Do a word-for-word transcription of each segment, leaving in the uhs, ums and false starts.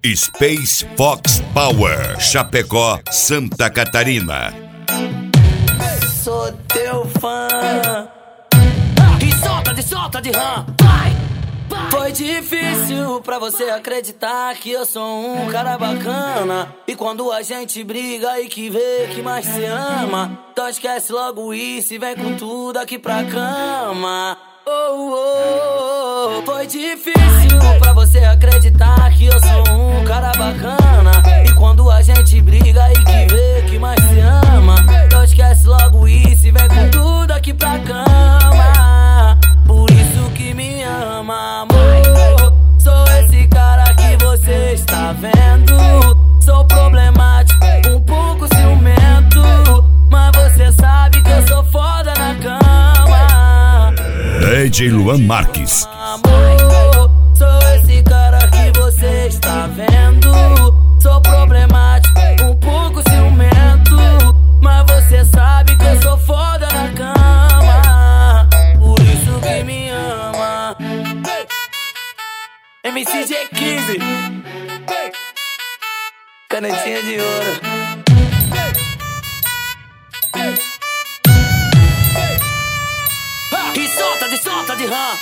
Space Fox Power, Chapecó, Santa Catarina. Sou teu fã. E solta de solta de rã. Vai, vai. Foi difícil pra você acreditar que eu sou um cara bacana. E quando a gente briga e que vê que mais se ama, então esquece logo isso e vem com tudo aqui pra cama. Oh, oh, oh. Foi difícil pra você acreditar que eu sou um cara bacana. E quando a gente briga e que vê que mais se ama, então esquece logo isso e vem com tudo aqui pra cama. Por isso que me ama, amor. Sou esse cara que você está vendo. Sou problemático, um pouco ciumento, mas você sabe que eu sou foda na cama. D J Luan Marques. Amor, sou esse cara que você está vendo. Sou problemático, um pouco ciumento, mas você sabe que eu sou foda na cama. Por isso que me ama. M C G quinze, canetinha de ouro. E solta de solta de rã.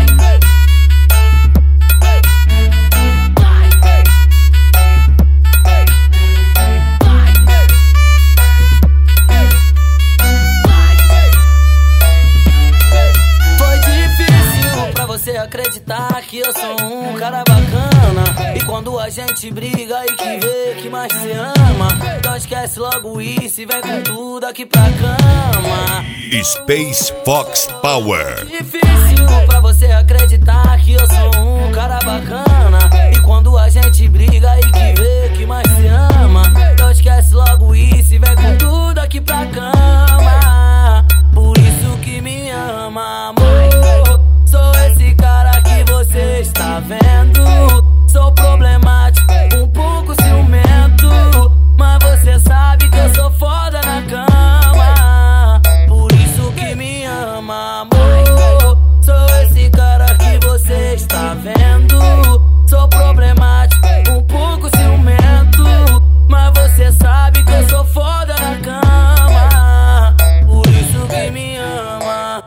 Foi difícil pra você acreditar que eu sou um cara bacana. E quando a gente briga e que vê que mais se ama, então esquece logo isso e vem com tudo aqui pra cama. Space Fox Power. Difícil pra você acreditar que eu sou um cara bacana. E quando a gente briga e que vê que mais se ama, então esquece logo isso e vem com tudo aqui pra cama. Por isso que me ama, amor. Sou esse cara que você está vendo. Sou problemático, um pouco ciumento, mas você sabe que eu sou foda na cama. Por isso que me ama, amor. Sou esse cara que você está vendo. Sou problemático, um pouco ciumento, mas você sabe que eu sou foda na cama. Por isso que me ama.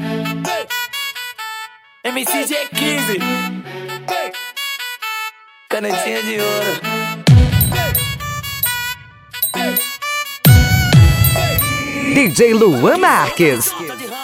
M C G quinze, canetinha de ouro. D J Luan Marques.